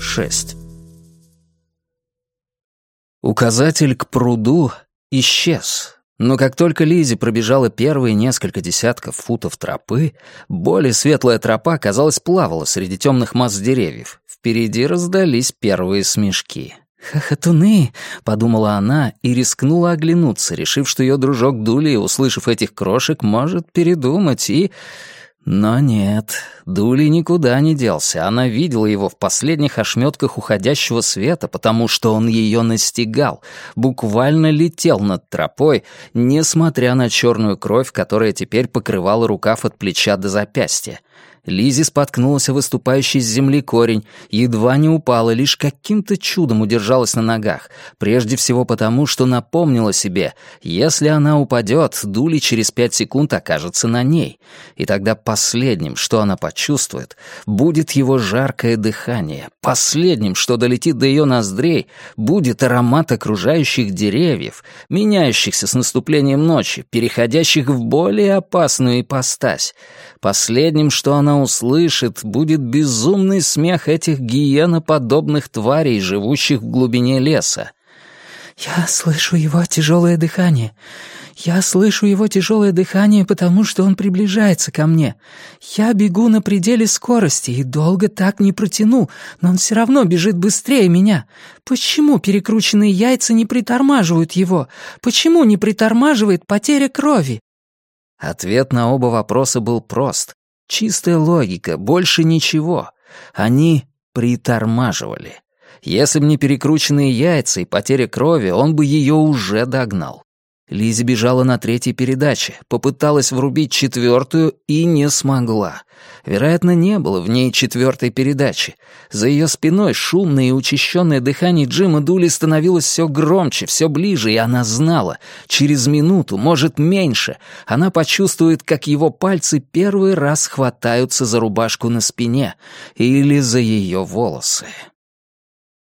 6. Указатель к пруду исчез, но как только Лиззи пробежала первые несколько десятков футов тропы, более светлая тропа, казалось, плавала среди темных масс деревьев. Впереди раздались первые смешки. «Хохотуны!» — подумала она и рискнула оглянуться, решив, что ее дружок Дули, услышав этих крошек, может передумать и... Но нет, Дули никуда не делся. Она видела его в последних ошметках уходящего света, потому что он ее настигал, буквально летел над тропой, несмотря на черную кровь, которая теперь покрывала рукав от плеча до запястья. Лиззи споткнулась о выступающий с земли корень, едва не упала, лишь каким-то чудом удержалась на ногах, прежде всего потому, что напомнила себе, если она упадет, Дули через 5 секунд окажется на ней, и тогда последним, что она почувствует, будет его жаркое дыхание, последним, что долетит до ее ноздрей, будет аромат окружающих деревьев, меняющихся с наступлением ночи, переходящих в более опасную ипостась. Последним, что она услышит, будет безумный смех этих гиеноподобных тварей, живущих в глубине леса. «Я слышу его тяжелое дыхание. Я слышу его тяжелое дыхание, потому что он приближается ко мне. Я бегу на пределе скорости и долго так не протяну, но он все равно бежит быстрее меня. Почему перекрученные яйца не притормаживают его? Почему не притормаживает потеря крови?» Ответ на оба вопроса был прост. Чистая логика, больше ничего. Они притормаживали. Если бы не перекрученные яйца и потеря крови, он бы ее уже догнал. Лиззи бежала на 3-й передаче, попыталась врубить 4-ю и не смогла. Вероятно, не было в ней 4-й передачи. За ее спиной шумное и учащенное дыхание Джима Дули становилось все громче, все ближе, и она знала, через минуту, может, меньше, она почувствует, как его пальцы первый раз хватаются за рубашку на спине или за ее волосы.